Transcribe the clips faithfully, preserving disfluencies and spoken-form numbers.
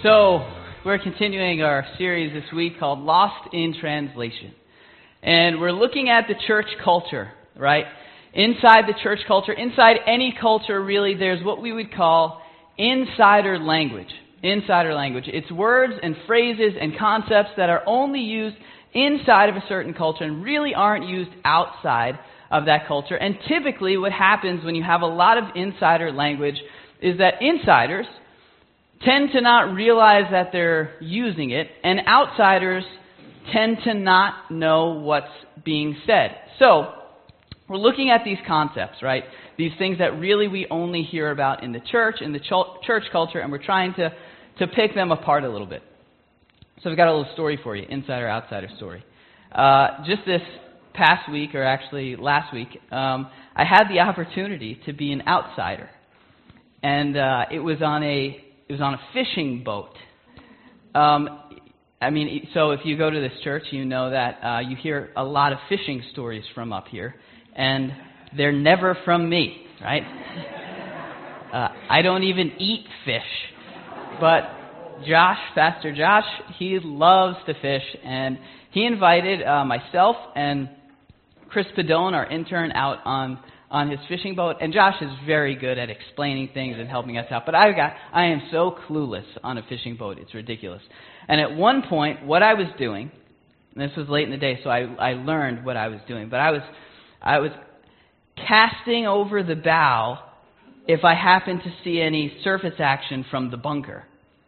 So, we're continuing our series this week called Lost in Translation. And we're looking at the church culture, right? Inside the church culture, inside any culture really, there's what we would call insider language. Insider language. It's words and phrases and concepts that are only used inside of a certain culture and really aren't used outside of that culture. And typically what happens when you have a lot of insider language is that insiders tend to not realize that they're using it, and outsiders tend to not know what's being said. So, we're looking at these concepts, right? These things that really we only hear about in the church, in the ch- church culture, and we're trying to, to pick them apart a little bit. So I've got a little story for you, insider-outsider story. Uh, just this past week, or actually last week, um, I had the opportunity to be an outsider. And uh, it was on a it was on a fishing boat. Um, I mean, so if you go to this church, you know that uh, you hear a lot of fishing stories from up here, and they're never from me, right? uh, I don't even eat fish, but Josh, Pastor Josh, he loves to fish, and he invited uh, myself and Chris Padone, our intern, out on on his fishing boat, and Josh is very good at explaining things and helping us out, but I got I am so clueless on a fishing boat, it's ridiculous. And at one point, what I was doing, and this was late in the day, so I, I learned what I was doing, but I was I was casting over the bow if I happened to see any surface action from the bunker.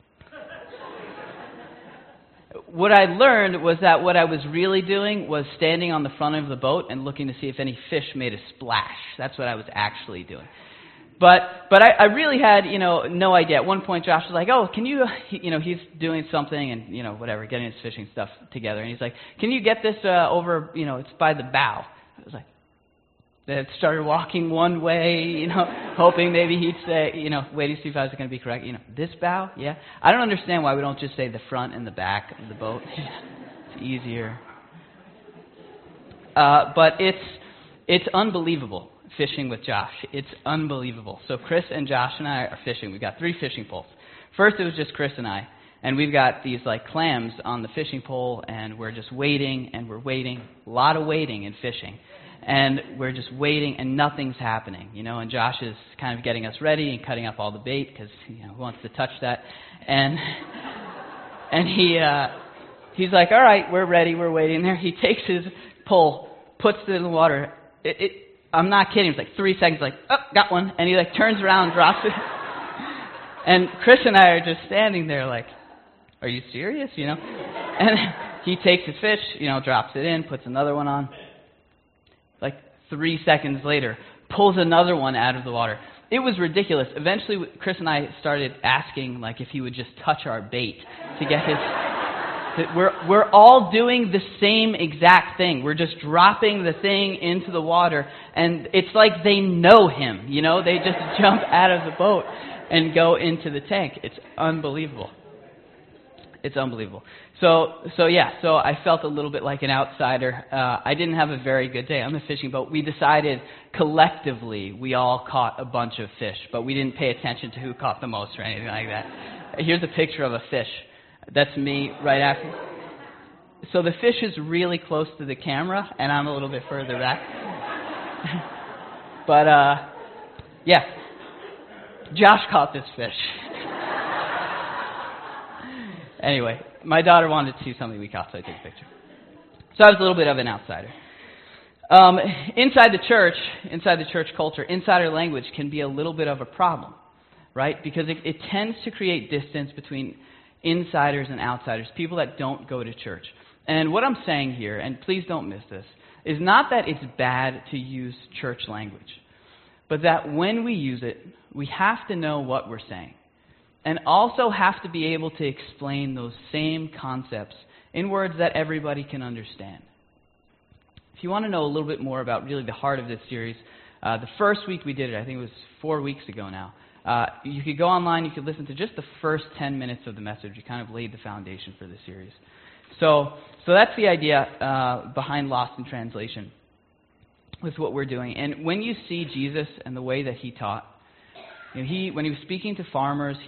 What I learned was that what I was really doing was standing on the front of the boat and looking to see if any fish made a splash. That's what I was actually doing. But but I, I really had, you know, no idea. At one point, Josh was like, oh, can you, he, you know, he's doing something and, you know, whatever, getting his fishing stuff together. And he's like, can you get this uh, over, you know, it's by the bow. I was like, that started walking one way, you know, hoping maybe he'd say, you know, waiting to see if I was going to be correct. You know, this bow, yeah. I don't understand why we don't just say the front and the back of the boat. It's easier. Uh, but it's it's unbelievable fishing with Josh. It's unbelievable. So Chris and Josh and I are fishing. We've got three fishing poles. First, it was just Chris and I, and we've got these like clams on the fishing pole, and we're just waiting and we're waiting. A lot of waiting and fishing. And we're just waiting, and nothing's happening, you know. And Josh is kind of getting us ready and cutting up all the bait because you know he wants to touch that. And and he uh, he's like, "All right, we're ready. We're waiting." There, he takes his pole, puts it in the water. It, it, I'm not kidding. It's like three seconds. Like, oh, got one. And he like turns around, and drops it. And Chris and I are just standing there, like, "Are you serious?" You know. And he takes his fish, you know, drops it in, puts another one on. Like three seconds later, pulls another one out of the water. It was ridiculous. Eventually, Chris and I started asking, like, if he would just touch our bait to get his... to, we're, we're all doing the same exact thing. We're just dropping the thing into the water, and it's like they know him, you know? They just jump out of the boat and go into the tank. It's unbelievable. It's unbelievable. So, so yeah, so I felt a little bit like an outsider. Uh, I didn't have a very good day on the fishing boat. We decided collectively we all caught a bunch of fish, but we didn't pay attention to who caught the most or anything like that. Here's a picture of a fish. That's me right after. So the fish is really close to the camera, and I'm a little bit further back. But, uh, yeah, Josh caught this fish. Anyway, my daughter wanted to see something we caught, so I took a picture. So I was a little bit of an outsider. Um, inside the church, inside the church culture, insider language can be a little bit of a problem, right? Because it, it tends to create distance between insiders and outsiders, people that don't go to church. And what I'm saying here, and please don't miss this, is not that it's bad to use church language, but that when we use it, we have to know what we're saying. And also have to be able to explain those same concepts in words that everybody can understand. If you want to know a little bit more about really the heart of this series, uh, the first week we did it, I think it was four weeks ago now, uh, you could go online, you could listen to just the first ten minutes of the message. You kind of laid the foundation for the series. So, so that's the idea uh, behind Lost in Translation with what we're doing. And when you see Jesus and the way that he taught, you know, he when he was speaking to farmers, he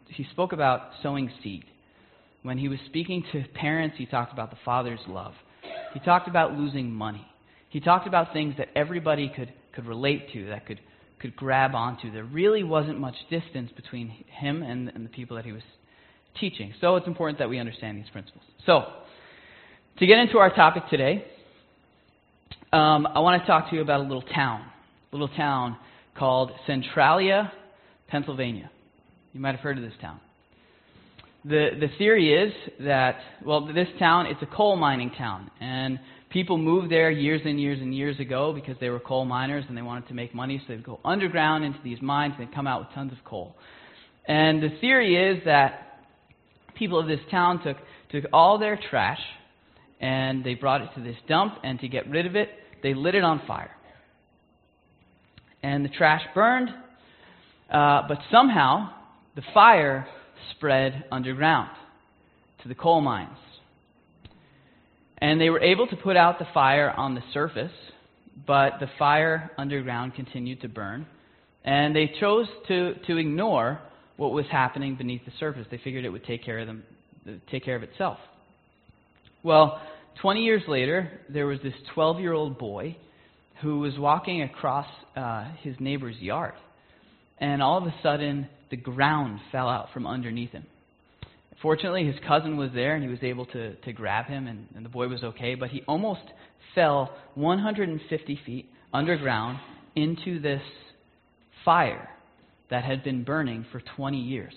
he spoke about sowing seed. When he was speaking to parents, he talked about the Father's love. He talked about losing money. He talked about things that everybody could, could relate to, that could, could grab onto. There really wasn't much distance between him and, and the people that he was teaching. So it's important that we understand these principles. So, to get into our topic today, um, I want to talk to you about a little town, a little town called Centralia, Pennsylvania. You might have heard of this town. The the theory is that, well, this town, it's a coal mining town, and people moved there years and years and years ago because they were coal miners and they wanted to make money, so they'd go underground into these mines and they'd come out with tons of coal. And the theory is that people of this town took took all their trash and they brought it to this dump, and to get rid of it, they lit it on fire. And the trash burned, uh, but somehow the fire spread underground to the coal mines. And they were able to put out the fire on the surface, but the fire underground continued to burn. And they chose to, to ignore what was happening beneath the surface. They figured it would take care of them, take care of itself. Well, twenty years later, there was this twelve-year-old boy who was walking across uh, his neighbor's yard. And all of a sudden, the ground fell out from underneath him. Fortunately, his cousin was there, and he was able to, to grab him, and, and the boy was okay. But he almost fell one hundred fifty feet underground into this fire that had been burning for twenty years.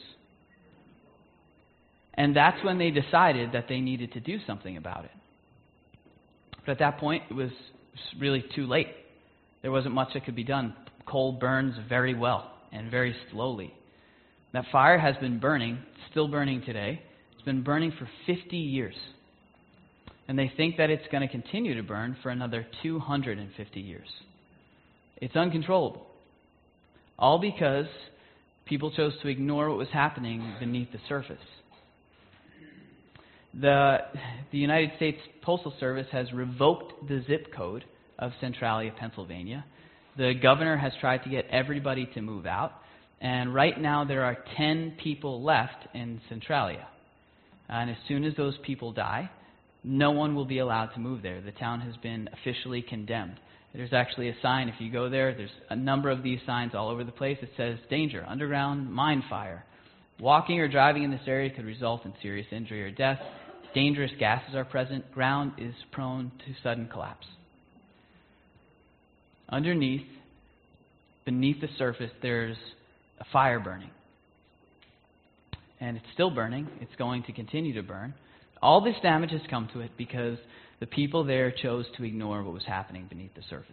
And that's when they decided that they needed to do something about it. But at that point, it was really too late. There wasn't much that could be done. Coal burns very well and very slowly. That fire has been burning, still burning today. It's been burning for fifty years. And they think that it's going to continue to burn for another two hundred fifty years. It's uncontrollable. All because people chose to ignore what was happening beneath the surface. The, the United States Postal Service has revoked the zip code of Centralia, Pennsylvania. The governor has tried to get everybody to move out. And right now there are ten people left in Centralia. And as soon as those people die, no one will be allowed to move there. The town has been officially condemned. There's actually a sign, if you go there, there's a number of these signs all over the place. It says, danger, underground mine fire. Walking or driving in this area could result in serious injury or death. Dangerous gases are present. Ground is prone to sudden collapse. Underneath, beneath the surface, there's a fire burning. And it's still burning. It's going to continue to burn. All this damage has come to it because the people there chose to ignore what was happening beneath the surface.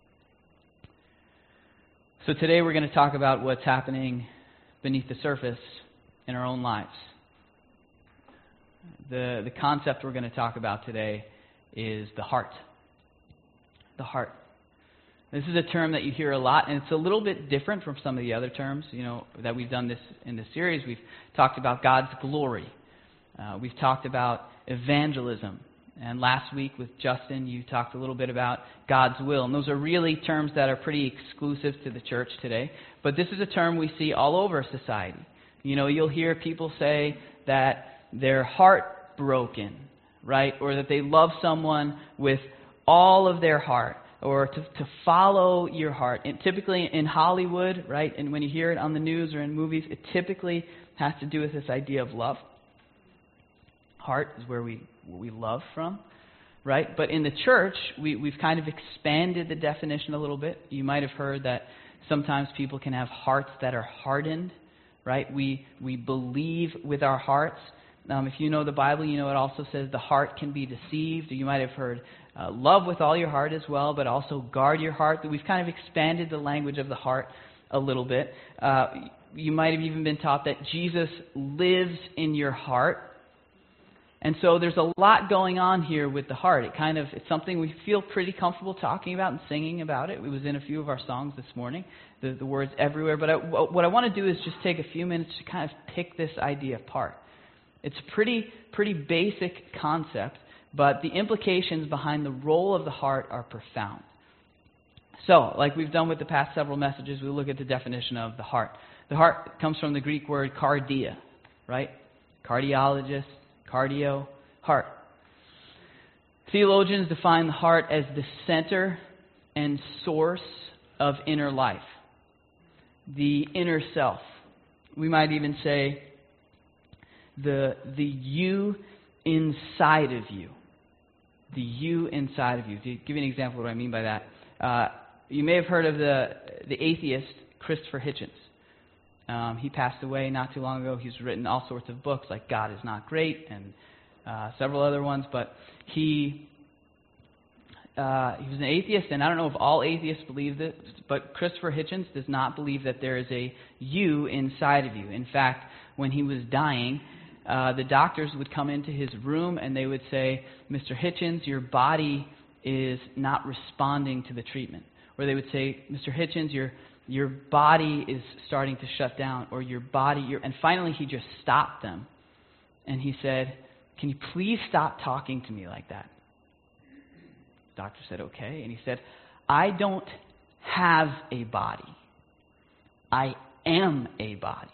So today we're going to talk about what's happening beneath the surface in our own lives. The, the concept we're going to talk about today is the heart. The heart. This is a term that you hear a lot, and it's a little bit different from some of the other terms, you know, that we've done this in this series. We've talked about God's glory. Uh, we've talked about evangelism. And last week with Justin, you talked a little bit about God's will. And those are really terms that are pretty exclusive to the church today. But this is a term we see all over society. You know, you'll hear people say that they're heartbroken, right? Or that they love someone with all of their heart. Or to, to follow your heart. And typically in Hollywood, right, and when you hear it on the news or in movies, it typically has to do with this idea of love. Heart is where we where we love from, right? But in the church, we, we've kind of expanded the definition a little bit. You might have heard that sometimes people can have hearts that are hardened, right? We we believe with our hearts. Um, if you know the Bible, you know it also says the heart can be deceived. You might have heard uh, love with all your heart as well, but also guard your heart. We've kind of expanded the language of the heart a little bit. Uh, you might have even been taught that Jesus lives in your heart. And so there's a lot going on here with the heart. It kind of it's something we feel pretty comfortable talking about and singing about it. It was in a few of our songs this morning, the, the words everywhere. But I, what I want to do is just take a few minutes to kind of pick this idea apart. It's a pretty, pretty basic concept, but the implications behind the role of the heart are profound. So, like we've done with the past several messages, we look at the definition of the heart. The heart comes from the Greek word cardia, right? Cardiologist, cardio, heart. Theologians define the heart as the center and source of inner life, the inner self. We might even say the, the you inside of you. The you inside of you. To give you an example of what I mean by that, uh, you may have heard of the, the atheist Christopher Hitchens. Um, he passed away not too long ago. He's written all sorts of books like God is Not Great and uh, several other ones, but he uh, he was an atheist, and I don't know if all atheists believe this, but Christopher Hitchens does not believe that there is a you inside of you. In fact, when he was dying, uh, the doctors would come into his room and they would say, Mister Hitchens, your body is not responding to the treatment. Or they would say, Mister Hitchens, your your body is starting to shut down, or your body, your, and finally he just stopped them. And he said, can you please stop talking to me like that? The doctor said, okay. And he said, I don't have a body. I am a body.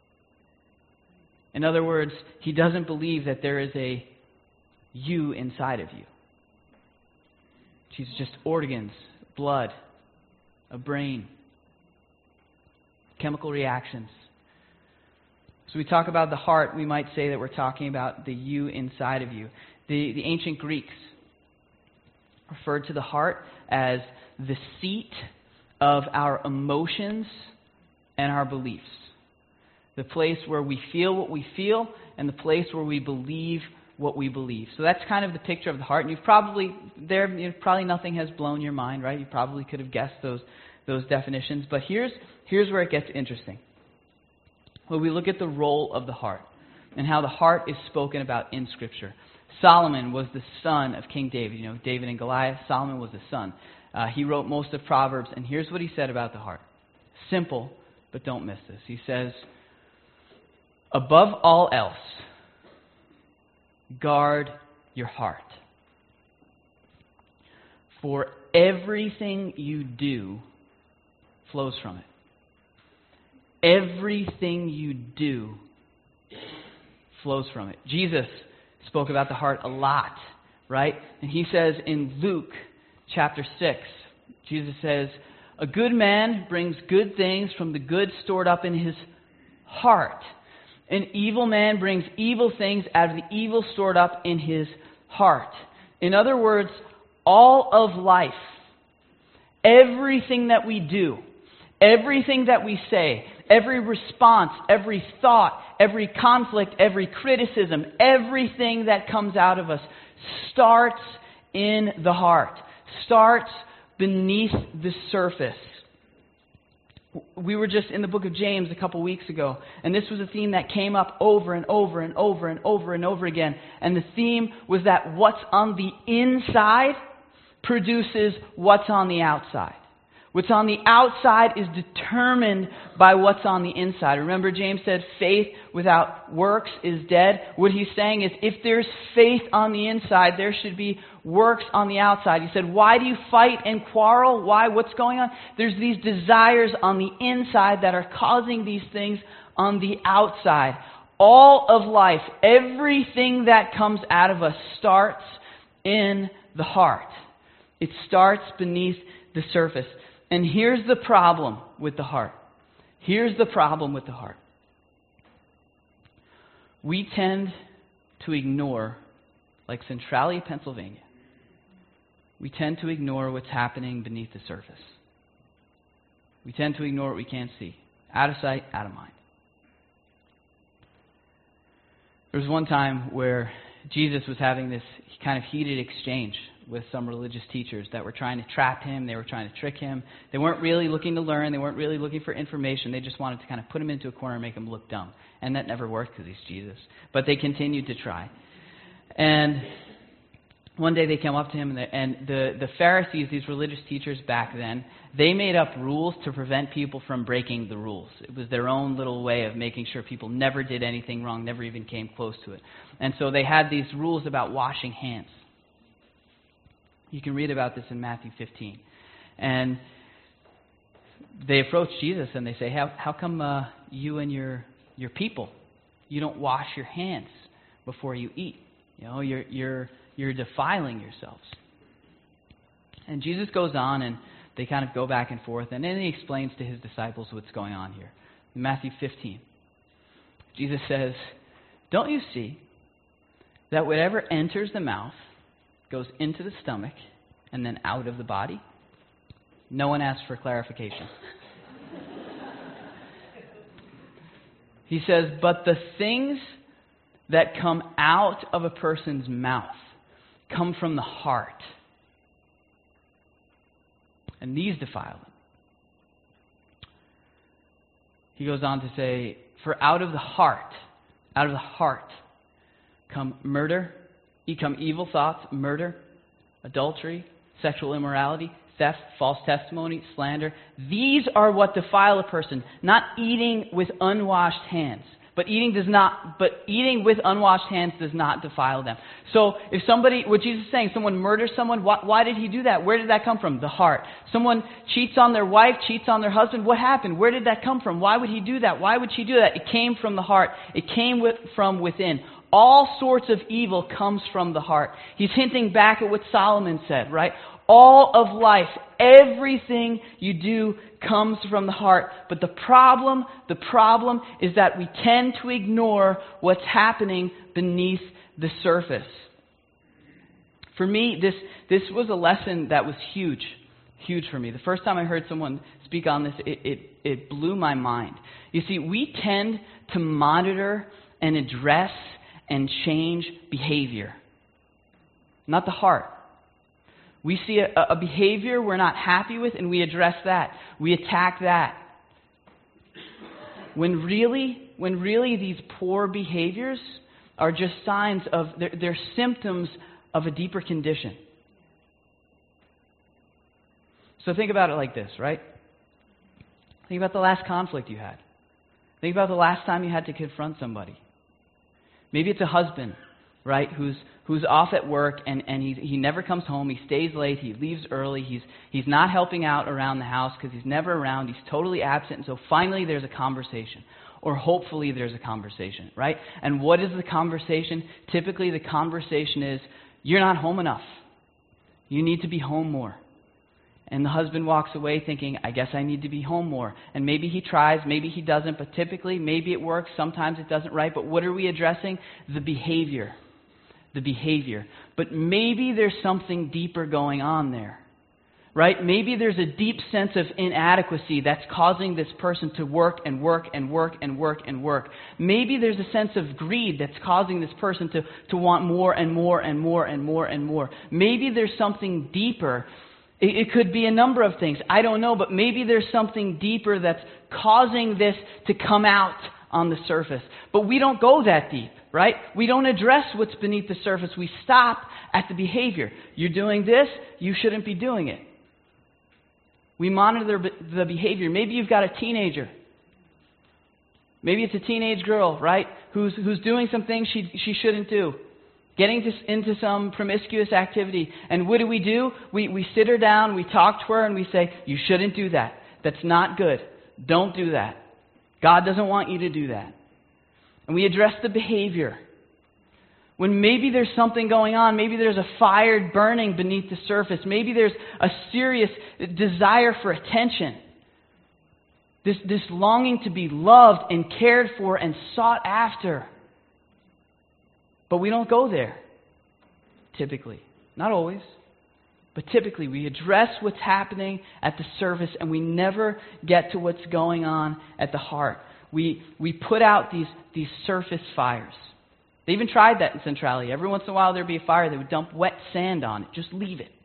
In other words, he doesn't believe that there is a you inside of you. She's just organs, blood, a brain, chemical reactions. So we talk about the heart, we might say that we're talking about the you inside of you. The, the ancient Greeks referred to the heart as the seat of our emotions and our beliefs. The place where we feel what we feel and the place where we believe what we believe. So that's kind of the picture of the heart. And you've probably, there, you know, probably nothing has blown your mind, right? You probably could have guessed those those definitions. But here's here's where it gets interesting. When we look at the role of the heart and how the heart is spoken about in Scripture. Solomon was the son of King David. You know, David and Goliath. Solomon was the son. Uh, he wrote most of Proverbs, and here's what he said about the heart. Simple, but don't miss this. He says, above all else, guard your heart. For everything you do flows from it. Everything you do flows from it. Jesus spoke about the heart a lot, right? And he says in Luke chapter six, Jesus says, a good man brings good things from the good stored up in his heart. An evil man brings evil things out of the evil stored up in his heart. In other words, all of life, everything that we do, everything that we say, every response, every thought, every conflict, every criticism, everything that comes out of us starts in the heart, starts beneath the surface. We were just in the book of James a couple weeks ago, and this was a theme that came up over and over and over and over and over again. And the theme was that what's on the inside produces what's on the outside. What's on the outside is determined by what's on the inside. Remember, James said faith without works is dead. What he's saying is if there's faith on the inside, there should be works on the outside. He said, why do you fight and quarrel? Why? What's going on? There's these desires on the inside that are causing these things on the outside. All of life, everything that comes out of us starts in the heart. It starts beneath the surface. And here's the problem with the heart. Here's the problem with the heart. We tend to ignore, like Centralia, Pennsylvania, we tend to ignore what's happening beneath the surface. We tend to ignore what we can't see. Out of sight, out of mind. There was one time where Jesus was having this kind of heated exchange with some religious teachers that were trying to trap him. They were trying to trick him. They weren't really looking to learn. They weren't really looking for information. They just wanted to kind of put him into a corner and make him look dumb. And that never worked because he's Jesus. But they continued to try. And one day they came up to him, and, the, and the, the Pharisees, these religious teachers back then, they made up rules to prevent people from breaking the rules. It was their own little way of making sure people never did anything wrong, never even came close to it. And so they had these rules about washing hands. You can read about this in Matthew fifteen. And they approach Jesus and they say, how, how come uh, you and your your people, you don't wash your hands before you eat? You know, you're you're you're defiling yourselves. And Jesus goes on, and they kind of go back and forth, and then he explains to his disciples what's going on here. In Matthew fifteen, Jesus says, "Don't you see that whatever enters the mouth goes into the stomach and then out of the body?" No one asked for clarification. He says, "But the things that come out of a person's mouth come from the heart, and these defile them." He goes on to say, "For out of the heart, out of the heart, come murder, come evil thoughts, murder, adultery, sexual immorality, theft, false testimony, slander. These are what defile a person, not eating with unwashed hands. But eating does not. But eating with unwashed hands does not defile them." So, if somebody, what Jesus is saying, someone murders someone, why, why did he do that? Where did that come from? The heart. Someone cheats on their wife, cheats on their husband. What happened? Where did that come from? Why would he do that? Why would she do that? It came from the heart. It came with, from within. All sorts of evil comes from the heart. He's hinting back at what Solomon said, right? All of life, everything you do comes from the heart. But the problem, the problem is that we tend to ignore what's happening beneath the surface. For me, this, this was a lesson that was huge, huge for me. The first time I heard someone speak on this, it, it, it blew my mind. You see, we tend to monitor and address and change behavior, not the heart. We see a, a behavior we're not happy with, and we address that. We attack that. When really, when really these poor behaviors are just signs of, they're, they're symptoms of a deeper condition. So think about it like this, right? Think about the last conflict you had. Think about the last time you had to confront somebody. Maybe it's a husband, right, who's who's off at work and, and he he never comes home. He stays late. He leaves early. He's he's not helping out around the house because he's never around. He's totally absent. And so finally there's a conversation. Or hopefully there's a conversation, right? And what is the conversation? Typically the conversation is, "You're not home enough. You need to be home more." And the husband walks away thinking, "I guess I need to be home more." And maybe he tries, maybe he doesn't, but typically maybe it works, sometimes it doesn't, right? But what are we addressing? The behavior. The behavior. But maybe there's something deeper going on there, right? Maybe there's a deep sense of inadequacy that's causing this person to work and work and work and work and work. Maybe there's a sense of greed that's causing this person to, to want more and more and more and more and more. Maybe there's something deeper. It, it could be a number of things. I don't know, but maybe there's something deeper that's causing this to come out on the surface. But we don't go that deep, right? We don't address what's beneath the surface. We stop at the behavior. You're doing this, you shouldn't be doing it. We monitor the behavior. Maybe you've got a teenager. Maybe it's a teenage girl, right, who's who's doing some things she she shouldn't do. Getting to, into some promiscuous activity. And what do we do? We, we sit her down, we talk to her, and we say, "You shouldn't do that. That's not good. Don't do that. God doesn't want you to do that." And we address the behavior. When maybe there's something going on, maybe there's a fire burning beneath the surface. Maybe there's a serious desire for attention. This, this longing to be loved and cared for and sought after. But we don't go there, typically. Not always, but typically we address what's happening at the surface and we never get to what's going on at the heart. We we put out these, these surface fires. They even tried that in Centralia. Every once in a while there'd be a fire, they would dump wet sand on it. Just leave it.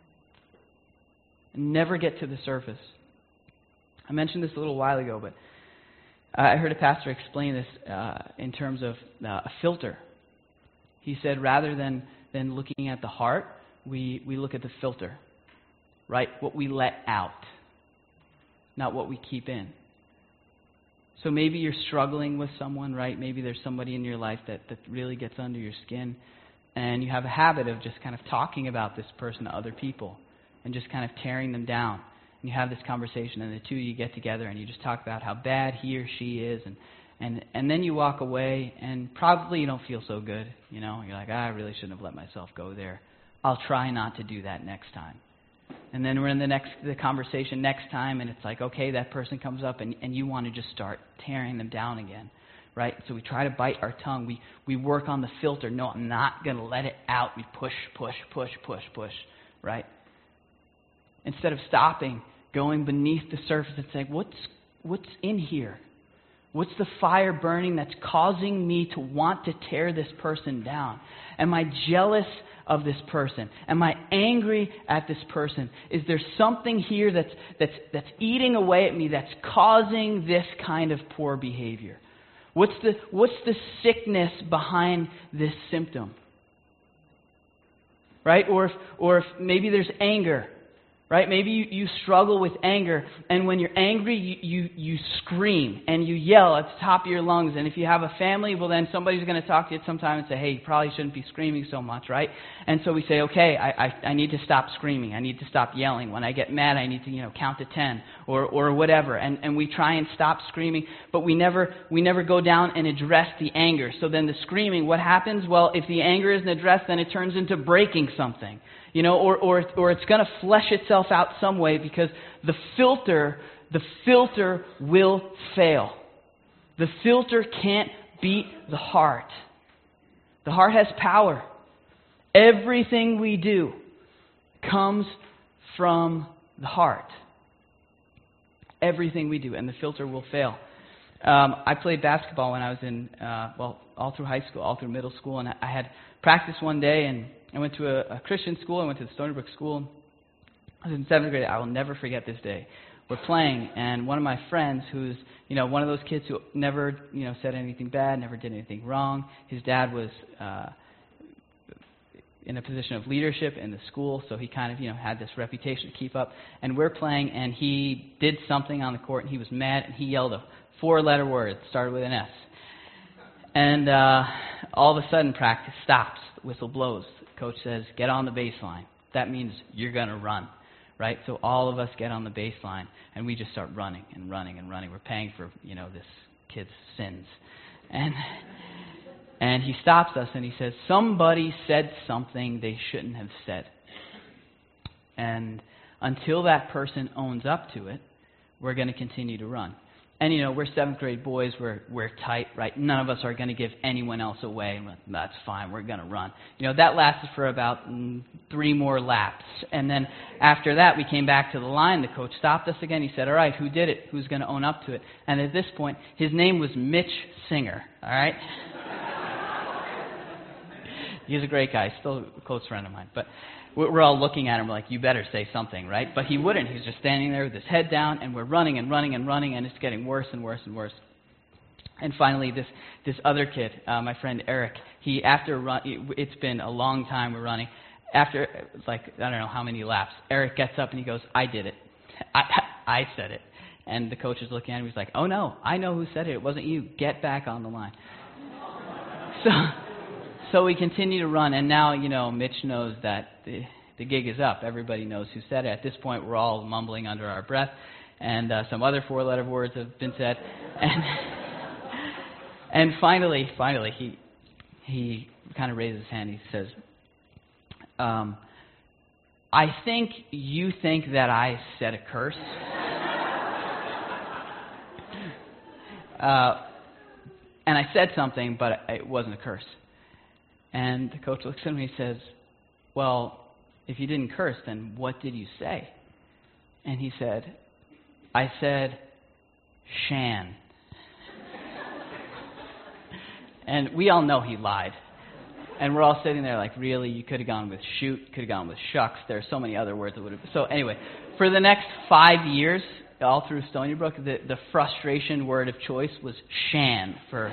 And never get to the surface. I mentioned this a little while ago, but I heard a pastor explain this uh, in terms of uh, a filter. He said rather than, than looking at the heart, we, we look at the filter, right? What we let out, not what we keep in. So maybe you're struggling with someone, right? Maybe there's somebody in your life that, that really gets under your skin, and you have a habit of just kind of talking about this person to other people and just kind of tearing them down. and you have this conversation, and the two of you get together, and you just talk about how bad he or she is, and and and then you walk away, and probably you don't feel so good. You know, you're like, ah, I really shouldn't have let myself go there. I'll try not to do that next time. And then we're in the next the conversation next time, and it's like, okay, that person comes up, and, and you want to just start tearing them down again, right? So we try to bite our tongue. We we work on the filter. No, I'm not going to let it out. We push, push, push, push, push, right? Instead of stopping, going beneath the surface and saying, what's what's in here? What's the fire burning that's causing me to want to tear this person down? Am I jealous of this person? Am I angry at this person? Is there something here that's that's that's eating away at me, that's causing this kind of poor behavior? What's the what's the sickness behind this symptom? Right? Or if or if maybe there's anger. Right? Maybe you, you struggle with anger, and when you're angry, you, you, you scream and you yell at the top of your lungs. And if you have a family, well, then somebody's going to talk to you at some time and say, hey, you probably shouldn't be screaming so much, right? And so we say, okay, I, I, I need to stop screaming. I need to stop yelling. When I get mad, I need to, you know, count to ten or, or whatever. And, and we try and stop screaming, but we never, we never go down and address the anger. So then the screaming, what happens? Well, if the anger isn't addressed, then it turns into breaking something. You know, or, or or it's going to flesh itself out some way, because the filter, the filter will fail. The filter can't beat the heart. The heart has power. Everything we do comes from the heart. Everything we do, and the filter will fail. Um, I played basketball when I was in, uh, well, all through high school, all through middle school, and I had practice one day, and I went to a, a Christian school. I went to the Stony Brook School. I was in seventh grade. I will never forget this day. We're playing, and one of my friends, who's, you know, one of those kids who never, you know, said anything bad, never did anything wrong. His dad was uh, in a position of leadership in the school, so he kind of, you know, had this reputation to keep up. And we're playing, and he did something on the court, and he was mad, and he yelled a four-letter word, started with an S. And uh, all of a sudden, practice stops. The whistle blows. The coach says, get on the baseline. That means you're going to run, right? So all of us get on the baseline, and we just start running and running and running. We're paying for, you know, this kid's sins. And and he stops us, and he says, somebody said something they shouldn't have said. And until that person owns up to it, we're going to continue to run. And, you know, we're seventh grade boys. We're we're tight, right? None of us are going to give anyone else away. That's fine. We're going to run. You know, that lasted for about mm, three more laps. And then after that, we came back to the line. The coach stopped us again. He said, all right, who did it? Who's going to own up to it? And at this point, his name was Mitch Singer, all right? He's a great guy. Still a close friend of mine. But we're all looking at him like, you better say something, right? But he wouldn't. He's just standing there with his head down, and we're running and running and running, and it's getting worse and worse and worse. And finally, this this other kid, uh, my friend Eric, he, after run, it's been a long time we're running. After, like, I don't know how many laps, Eric gets up and he goes, I did it. I, I said it. And the coach is looking at him. He's like, oh, no, I know who said it. It wasn't you. Get back on the line. So... So we continue to run, and now, you know, Mitch knows that the, the gig is up. Everybody knows who said it. At this point, we're all mumbling under our breath, and uh, some other four-letter words have been said. And and finally, finally, he he kind of raises his hand. He says, um, I think you think that I said a curse. uh, and I said something, but it wasn't a curse. And the coach looks at me and says, well, if you didn't curse, then what did you say? And he said, I said, Shan. And we all know he lied. And we're all sitting there like, really? You could have gone with shoot, could have gone with shucks. There are so many other words that would have... So anyway, for the next five years, all through Stony Brook, the, the frustration word of choice was Shan for...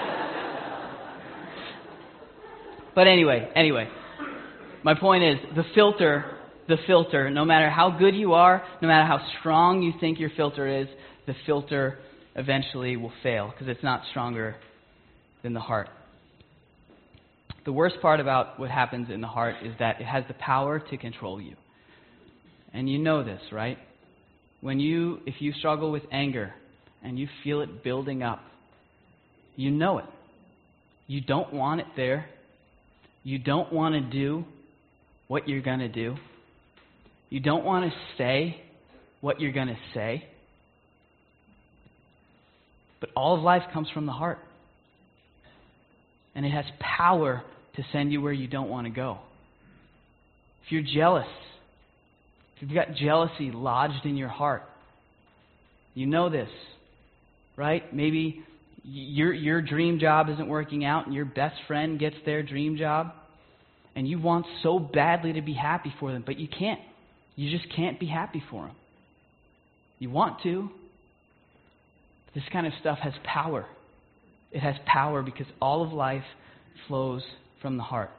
But anyway, anyway, my point is, the filter, the filter, no matter how good you are, no matter how strong you think your filter is, the filter eventually will fail because it's not stronger than the heart. The worst part about what happens in the heart is that it has the power to control you. And you know this, right? when you, if you struggle with anger and you feel it building up, you know it. You don't want it there. You don't want to do what you're going to do. You don't want to say what you're going to say. But all of life comes from the heart. And it has power to send you where you don't want to go. If you're jealous, if you've got jealousy lodged in your heart, you know this, right? Maybe your your dream job isn't working out and your best friend gets their dream job and you want so badly to be happy for them, but you can't. You just can't be happy for them. You want to. This kind of stuff has power. It has power because all of life flows from the heart.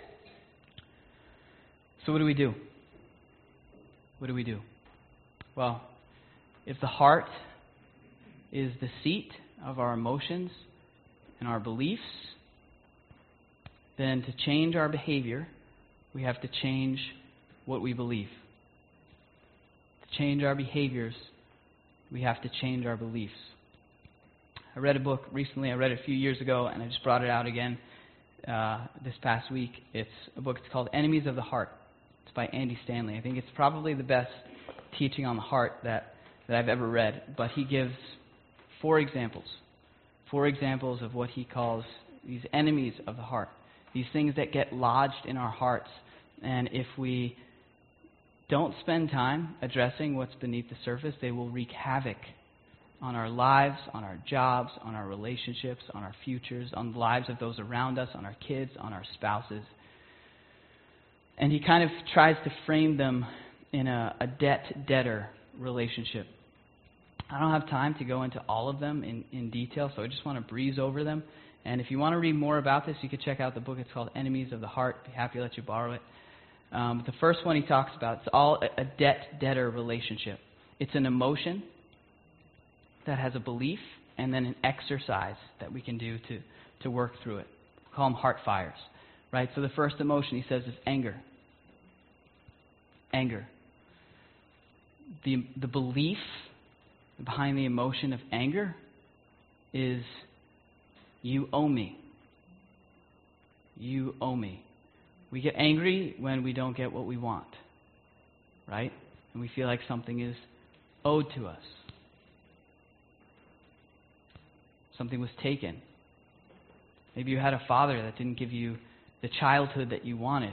So what do we do? What do we do? Well, if the heart is the seat of our emotions and our beliefs, then to change our behavior, we have to change what we believe. To change our behaviors, we have to change our beliefs. I read a book recently. I read it a few years ago, and I just brought it out again uh, this past week. It's a book. It's called Enemies of the Heart. It's by Andy Stanley. I think it's probably the best teaching on the heart that, that I've ever read. But he gives four examples. Four examples of what he calls these enemies of the heart. These things that get lodged in our hearts. And if we don't spend time addressing what's beneath the surface, they will wreak havoc on our lives, on our jobs, on our relationships, on our futures, on the lives of those around us, on our kids, on our spouses. And he kind of tries to frame them in a, a debt-debtor relationship. I don't have time to go into all of them in, in detail, so I just want to breeze over them. And if you want to read more about this, you can check out the book. It's called Enemies of the Heart. I'd be happy to let you borrow it. Um, the first one he talks about, it's all a, a debt-debtor relationship. It's an emotion that has a belief and then an exercise that we can do to, to work through it. We call them heart fires. Right? So the first emotion, he says, is anger. Anger. The, the belief behind the emotion of anger is, you owe me. You owe me. We get angry when we don't get what we want. Right? And we feel like something is owed to us. Something was taken. Maybe you had a father that didn't give you the childhood that you wanted.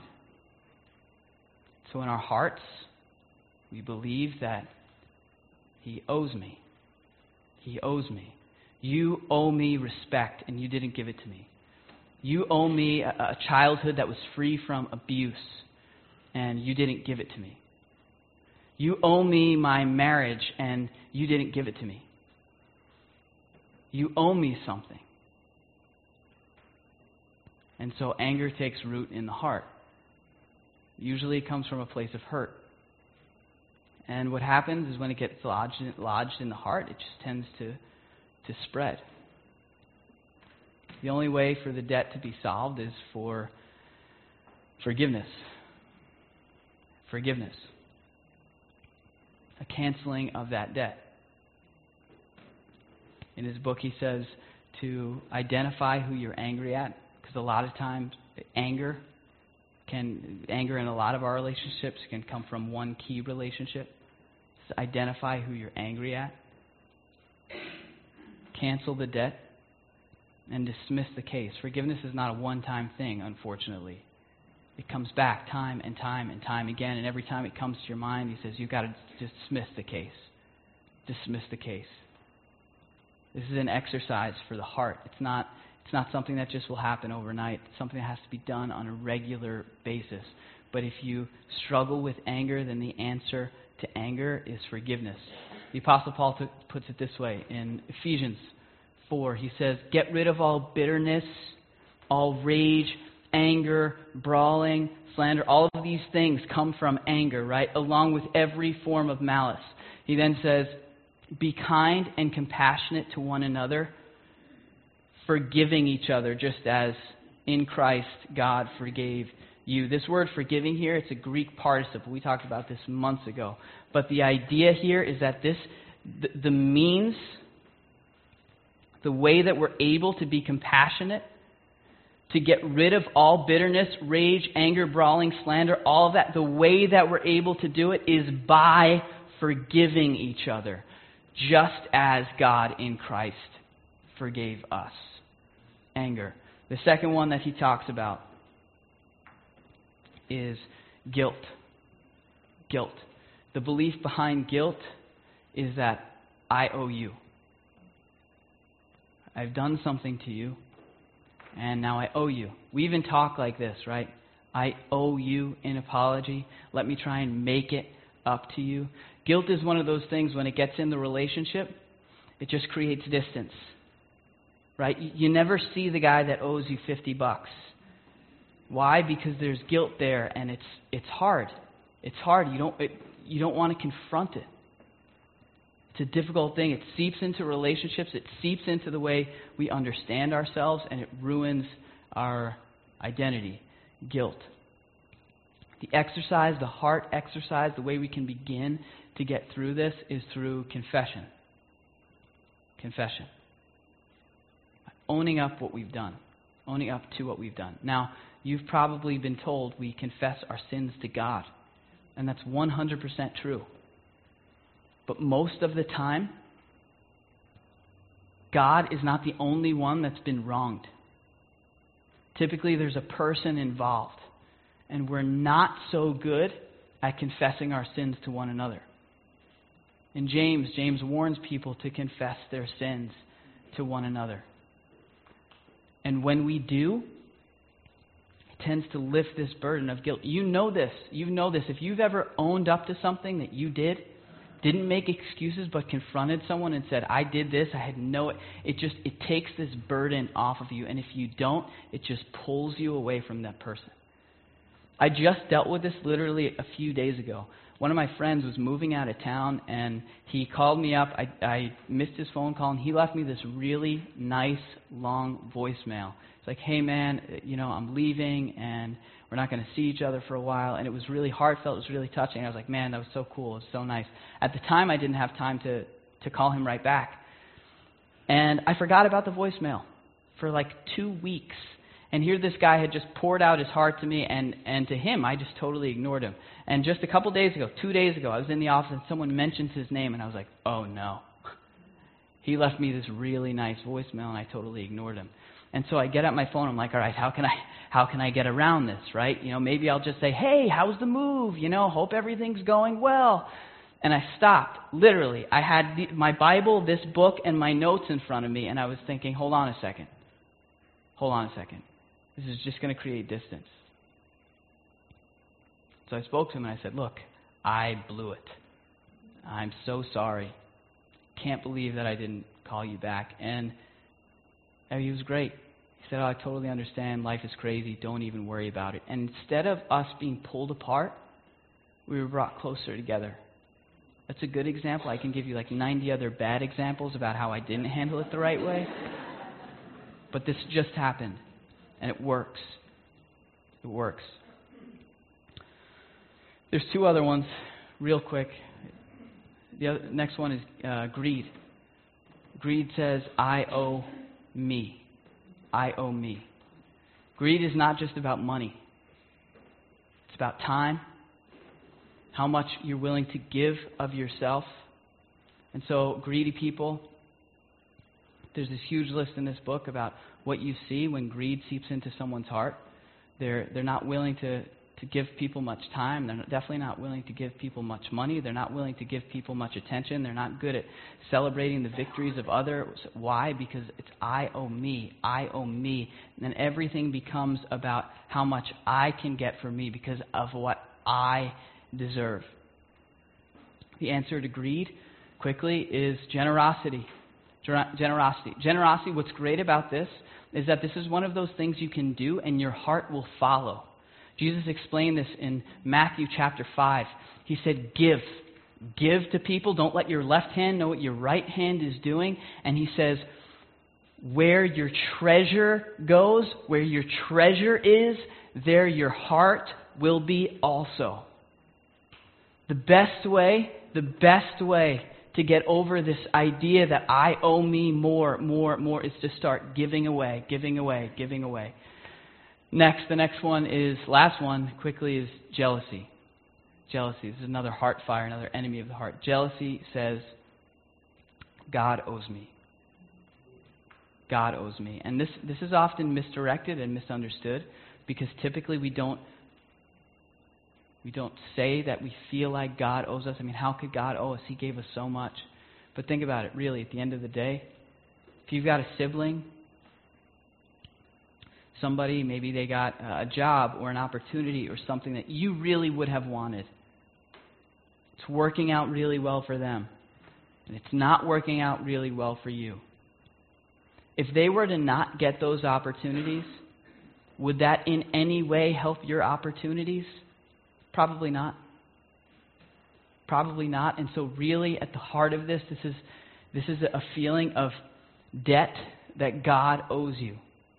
So in our hearts, we believe that he owes me. He owes me. You owe me respect, and you didn't give it to me. You owe me a, a childhood that was free from abuse, and you didn't give it to me. You owe me my marriage, and you didn't give it to me. You owe me something. And so anger takes root in the heart. Usually it comes from a place of hurt. And what happens is when it gets lodged in, lodged in the heart, it just tends to, to spread. The only way for the debt to be solved is for forgiveness. Forgiveness. A canceling of that debt. In his book, he says to identify who you're angry at, because a lot of times anger can anger in a lot of our relationships can come from one key relationship. Just identify who you're angry at, cancel the debt, and dismiss the case. Forgiveness is not a one-time thing, unfortunately. It comes back time and time and time again, and every time it comes to your mind, he says, you've got to dismiss the case. Dismiss the case. This is an exercise for the heart. It's not, it's not something that just will happen overnight. It's something that has to be done on a regular basis. But if you struggle with anger, then the answer to anger is forgiveness. The Apostle Paul t- puts it this way in Ephesians four. He says, get rid of all bitterness, all rage, anger, brawling, slander. All of these things come from anger, right? Along with every form of malice. He then says, be kind and compassionate to one another, forgiving each other just as in Christ God forgave you. This word forgiving here, it's a Greek participle. We talked about this months ago. But the idea here is that this, the, the means, the way that we're able to be compassionate, to get rid of all bitterness, rage, anger, brawling, slander, all of that, the way that we're able to do it is by forgiving each other, just as God in Christ forgave us. Anger. The second one that he talks about is guilt. Guilt. The belief behind guilt is that I owe you. I've done something to you, and now I owe you. We even talk like this, right? I owe you an apology. Let me try and make it up to you. Guilt is one of those things, when it gets in the relationship, it just creates distance. Right? You never see the guy that owes you fifty bucks. Why? Because there's guilt there, and it's it's hard. It's hard. You don't it, you don't want to confront it. It's a difficult thing. It seeps into relationships. It seeps into the way we understand ourselves, and it ruins our identity. Guilt. The exercise, the heart exercise, the way we can begin to get through this is through confession. Confession. Owning up what we've done. Owning up to what we've done. Now, you've probably been told we confess our sins to God. And that's one hundred percent true. But most of the time, God is not the only one that's been wronged. Typically, there's a person involved. And we're not so good at confessing our sins to one another. In James, James warns people to confess their sins to one another. And when we do, it tends to lift this burden of guilt. You know this. You know this. If you've ever owned up to something that you did, didn't make excuses, but confronted someone and said, I did this, I had no... It just, it takes this burden off of you. And if you don't, it just pulls you away from that person. I just dealt with this literally a few days ago. One of my friends was moving out of town, and he called me up. I, I missed his phone call, and he left me this really nice, long voicemail. It's like, hey, man, you know, I'm leaving, and we're not going to see each other for a while. And it was really heartfelt. It was really touching. I was like, man, that was so cool. It was so nice. At the time, I didn't have time to, to call him right back. And I forgot about the voicemail for like two weeks. And here this guy had just poured out his heart to me, and, and to him, I just totally ignored him. And just a couple days ago, two days ago, I was in the office and someone mentioned his name, and I was like, oh no. He left me this really nice voicemail, and I totally ignored him. And so I get out my phone, I'm like, all right, how can I how can I get around this, right? You know, maybe I'll just say, hey, how's the move? You know, hope everything's going well. And I stopped. Literally, I had the, my Bible, this book, and my notes in front of me, and I was thinking, hold on a second. Hold on a second. This is just going to create distance. So I spoke to him and I said, look, I blew it. I'm so sorry. Can't believe that I didn't call you back. And, and he was great. He said, oh, I totally understand. Life is crazy. Don't even worry about it. And instead of us being pulled apart, we were brought closer together. That's a good example. I can give you like ninety other bad examples about how I didn't handle it the right way. But this just happened. And it works. It works. There's two other ones, real quick. The other, next one is uh, greed. Greed says, I owe me. I owe me. Greed is not just about money. It's about time, how much you're willing to give of yourself. And so greedy people, there's this huge list in this book about what you see when greed seeps into someone's heart. They're they're not willing to, to give people much time. They're definitely not willing to give people much money. They're not willing to give people much attention. They're not good at celebrating the victories of others. Why? Because it's I owe me. I owe me. And then everything becomes about how much I can get for me because of what I deserve. The answer to greed, quickly, is generosity. Generosity. Generosity, what's great about this is that this is one of those things you can do and your heart will follow. Jesus explained this in Matthew chapter five. He said, give. Give to people. Don't let your left hand know what your right hand is doing. And he says, where your treasure goes, where your treasure is, there your heart will be also. The best way, the best way to get over this idea that I owe me more, more, more is to start giving away, giving away, giving away. Next, the next one is, last one quickly, is jealousy. Jealousy. This is another heart fire, another enemy of the heart. Jealousy says, God owes me. God owes me. And this, this is often misdirected and misunderstood because typically we don't we don't say that we feel like God owes us. I mean, how could God owe us? He gave us so much. But think about it, really, at the end of the day, if you've got a sibling, somebody, maybe they got a job or an opportunity or something that you really would have wanted. It's working out really well for them. And it's not working out really well for you. If they were to not get those opportunities, would that in any way help your opportunities? Probably not. Probably not. And so really at the heart of this, this is this is a feeling of debt that God owes you.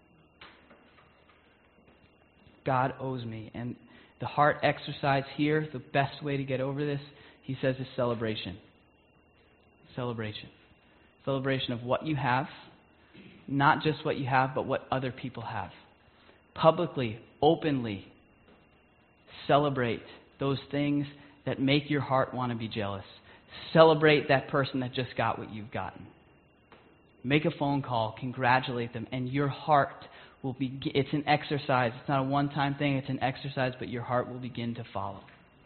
God owes me. And the heart exercise here, the best way to get over this, he says, is celebration. Celebration. Celebration of what you have, not just what you have, but what other people have. Publicly, openly, celebrate those things that make your heart want to be jealous. Celebrate that person that just got what you've gotten. Make a phone call, congratulate them, and your heart will be, it's an exercise. It's not a one-time thing, it's an exercise, but your heart will begin to follow.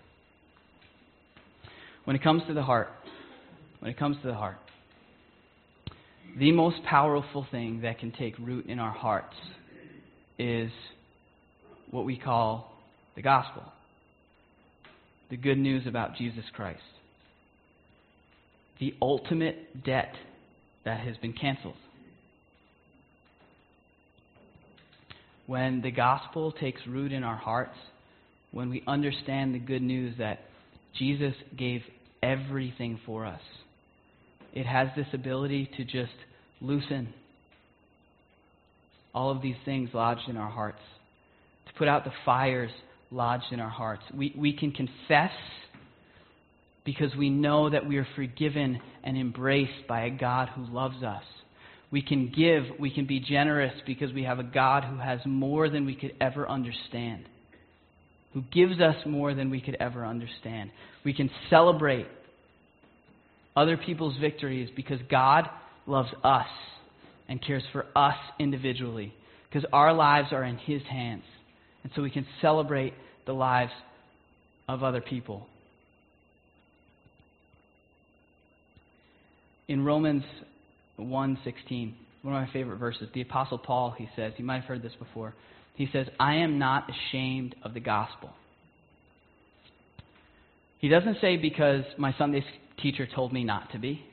When it comes to the heart, when it comes to the heart, the most powerful thing that can take root in our hearts is what we call the gospel. The good news about Jesus Christ. The ultimate debt that has been canceled. When the gospel takes root in our hearts, when we understand the good news that Jesus gave everything for us, it has this ability to just loosen all of these things lodged in our hearts, to put out the fires lodged in our hearts. We, we can confess because we know that we are forgiven and embraced by a God who loves us. We can give, we can be generous because we have a God who has more than we could ever understand, who gives us more than we could ever understand. We can celebrate other people's victories because God loves us and cares for us individually, because our lives are in His hands. And so we can celebrate the lives of other people. In Romans one sixteen, one of my favorite verses, the Apostle Paul, he says, you might have heard this before, he says, I am not ashamed of the gospel. He doesn't say because my Sunday teacher told me not to be.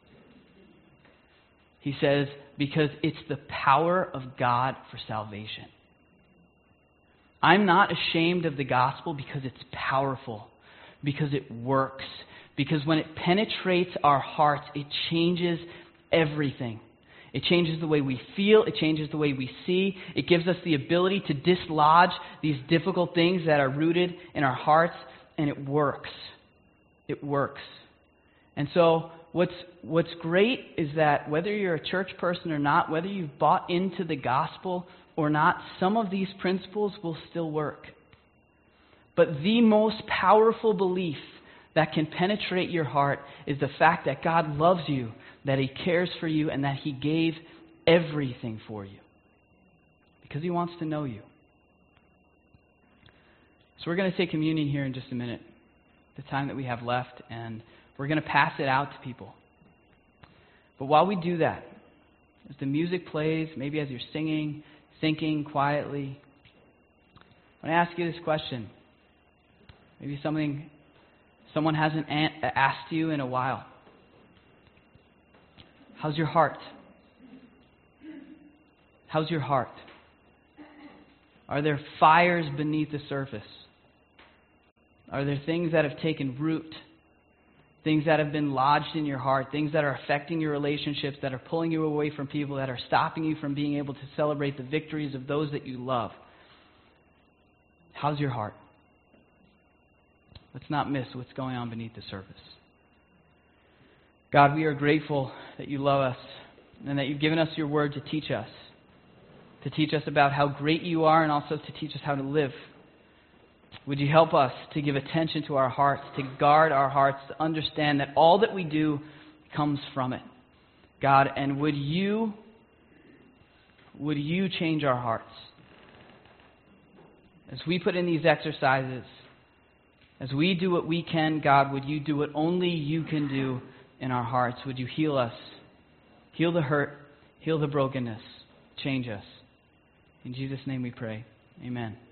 He says because it's the power of God for salvation. I'm not ashamed of the gospel because it's powerful, because it works, because when it penetrates our hearts, it changes everything. It changes the way we feel, it changes the way we see, it gives us the ability to dislodge these difficult things that are rooted in our hearts, and it works. It works. And so what's what's great is that whether you're a church person or not, whether you've bought into the gospel or not, some of these principles will still work. But the most powerful belief that can penetrate your heart is the fact that God loves you, that He cares for you, and that He gave everything for you. Because He wants to know you. So we're going to take communion here in just a minute, the time that we have left, and we're going to pass it out to people. But while we do that, as the music plays, maybe as you're singing, thinking quietly, I want to ask you this question. Maybe something someone hasn't asked you in a while. How's your heart? How's your heart? Are there fires beneath the surface? Are there things that have taken root things that have been lodged in your heart, things that are affecting your relationships, that are pulling you away from people, that are stopping you from being able to celebrate the victories of those that you love. How's your heart? Let's not miss what's going on beneath the surface. God, we are grateful that you love us and that you've given us your word to teach us, to teach us about how great you are and also to teach us how to live. Would you help us to give attention to our hearts, to guard our hearts, to understand that all that we do comes from it. God, and would you, would you change our hearts? As we put in these exercises, as we do what we can, God, would you do what only you can do in our hearts? Would you heal us? Heal the hurt, heal the brokenness, change us. In Jesus' name we pray. Amen.